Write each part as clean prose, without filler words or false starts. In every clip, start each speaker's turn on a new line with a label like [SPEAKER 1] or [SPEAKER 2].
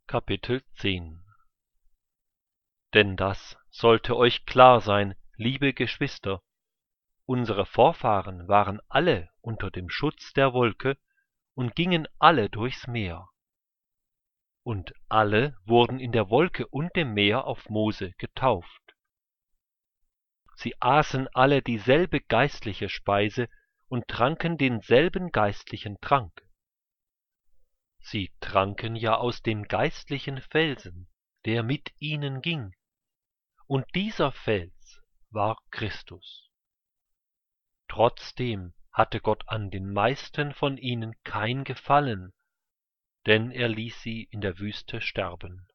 [SPEAKER 1] Kapitel 10. Denn das sollte euch klar sein, liebe Geschwister, unsere Vorfahren waren alle unter dem Schutz der Wolke und gingen alle durchs Meer. Und alle wurden in der Wolke und dem Meer auf Mose getauft. Sie aßen alle dieselbe geistliche Speise und tranken denselben geistlichen Trank. Sie tranken ja aus dem geistlichen Felsen, der mit ihnen ging, und dieser Fels war Christus. Trotzdem hatte Gott an den meisten von ihnen kein Gefallen, denn er ließ sie in der Wüste sterben.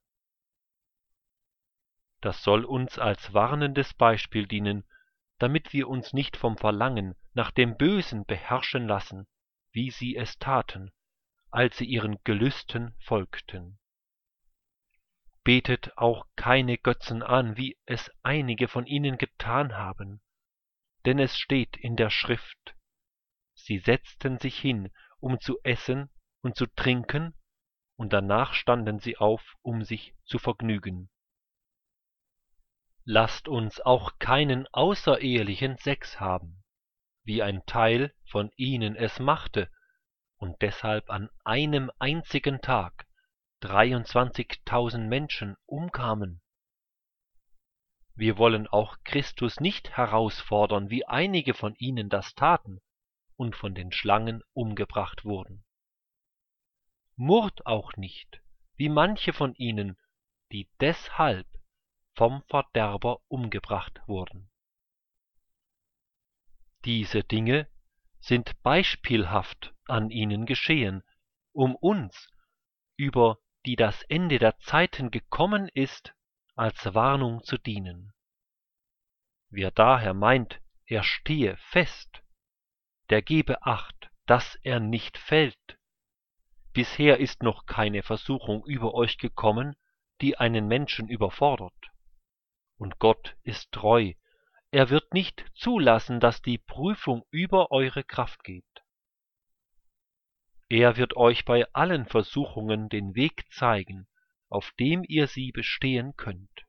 [SPEAKER 1] Das soll uns als warnendes Beispiel dienen, damit wir uns nicht vom Verlangen nach dem Bösen beherrschen lassen, wie sie es taten, als sie ihren Gelüsten folgten. Betet auch keine Götzen an, wie es einige von ihnen getan haben, denn es steht in der Schrift: Sie setzten sich hin, um zu essen und zu trinken, und danach standen sie auf, um sich zu vergnügen. Lasst uns auch keinen außerehelichen Sex haben, wie ein Teil von ihnen es machte, und deshalb an einem einzigen Tag 23.000 Menschen umkamen. Wir wollen auch Christus nicht herausfordern, wie einige von ihnen das taten und von den Schlangen umgebracht wurden. Murrt auch nicht, wie manche von ihnen, die deshalb vom Verderber umgebracht wurden. Diese Dinge sind beispielhaft an ihnen geschehen, um uns, über die das Ende der Zeiten gekommen ist, als Warnung zu dienen. Wer daher meint, er stehe fest, der gebe Acht, dass er nicht fällt. Bisher ist noch keine Versuchung über euch gekommen, die einen Menschen überfordert. Und Gott ist treu, er wird nicht zulassen, dass die Prüfung über eure Kraft geht. Er wird euch bei allen Versuchungen den Weg zeigen, auf dem ihr sie bestehen könnt.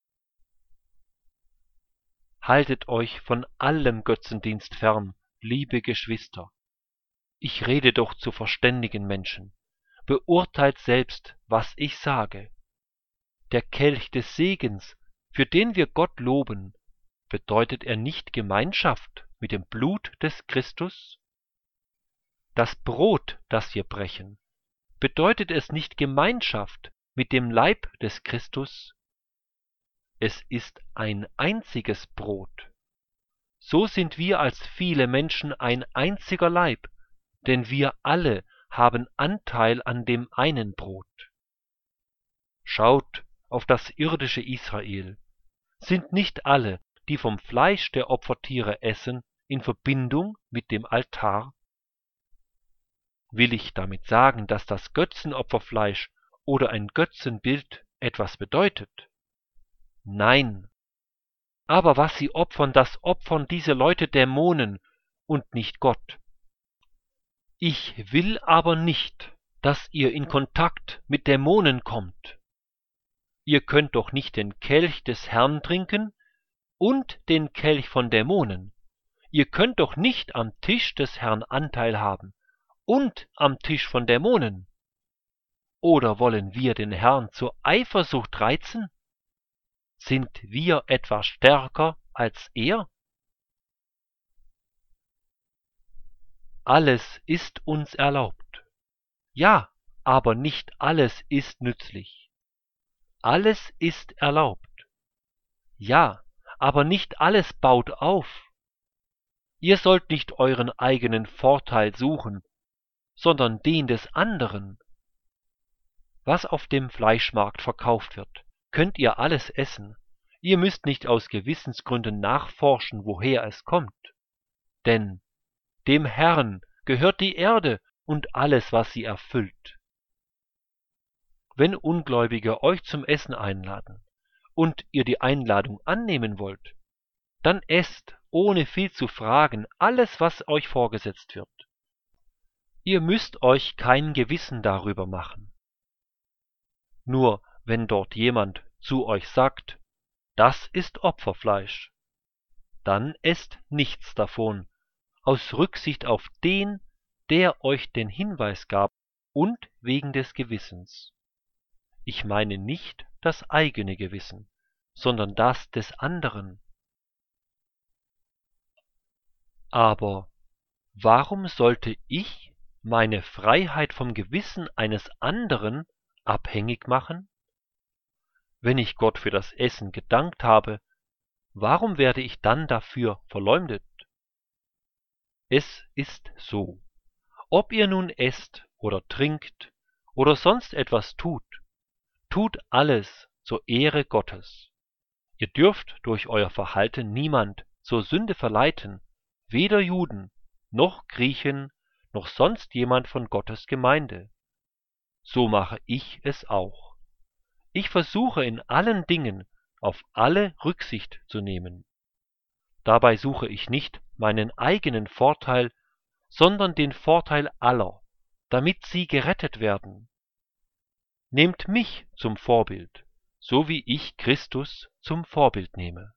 [SPEAKER 1] Haltet euch von allem Götzendienst fern, liebe Geschwister. Ich rede doch zu verständigen Menschen. Beurteilt selbst, was ich sage. Der Kelch des Segens, für den wir Gott loben, bedeutet er nicht Gemeinschaft mit dem Blut des Christus? Das Brot, das wir brechen, bedeutet es nicht Gemeinschaft mit dem Leib des Christus? Es ist ein einziges Brot. So sind wir als viele Menschen ein einziger Leib, denn wir alle haben Anteil an dem einen Brot. Schaut auf das irdische Israel. Sind nicht alle, die vom Fleisch der Opfertiere essen, in Verbindung mit dem Altar? Will ich damit sagen, dass das Götzenopferfleisch oder ein Götzenbild etwas bedeutet? Nein. Aber was sie opfern, das opfern diese Leute Dämonen und nicht Gott. Ich will aber nicht, dass ihr in Kontakt mit Dämonen kommt. Ihr könnt doch nicht den Kelch des Herrn trinken und den Kelch von Dämonen. Ihr könnt doch nicht am Tisch des Herrn Anteil haben und am Tisch von Dämonen. Oder wollen wir den Herrn zur Eifersucht reizen? Sind wir etwa stärker als er? Alles ist uns erlaubt. Ja, aber nicht alles ist nützlich. Alles ist erlaubt. Ja, aber nicht alles baut auf. Ihr sollt nicht euren eigenen Vorteil suchen, sondern den des anderen. Was auf dem Fleischmarkt verkauft wird, könnt ihr alles essen. Ihr müsst nicht aus Gewissensgründen nachforschen, woher es kommt. Denn dem Herrn gehört die Erde und alles, was sie erfüllt. Wenn Ungläubige euch zum Essen einladen und ihr die Einladung annehmen wollt, dann esst, ohne viel zu fragen, alles, was euch vorgesetzt wird. Ihr müsst euch kein Gewissen darüber machen. Nur wenn dort jemand zu euch sagt, das ist Opferfleisch, dann esst nichts davon, aus Rücksicht auf den, der euch den Hinweis gab, und wegen des Gewissens. Ich meine nicht das eigene Gewissen, sondern das des anderen. Aber warum sollte ich meine Freiheit vom Gewissen eines anderen abhängig machen? Wenn ich Gott für das Essen gedankt habe, warum werde ich dann dafür verleumdet? Es ist so. Ob ihr nun esst oder trinkt oder sonst etwas tut, tut alles zur Ehre Gottes. Ihr dürft durch euer Verhalten niemand zur Sünde verleiten, weder Juden, noch Griechen, noch sonst jemand von Gottes Gemeinde. So mache ich es auch. Ich versuche in allen Dingen auf alle Rücksicht zu nehmen. Dabei suche ich nicht meinen eigenen Vorteil, sondern den Vorteil aller, damit sie gerettet werden. Nehmt mich zum Vorbild, so wie ich Christus zum Vorbild nehme.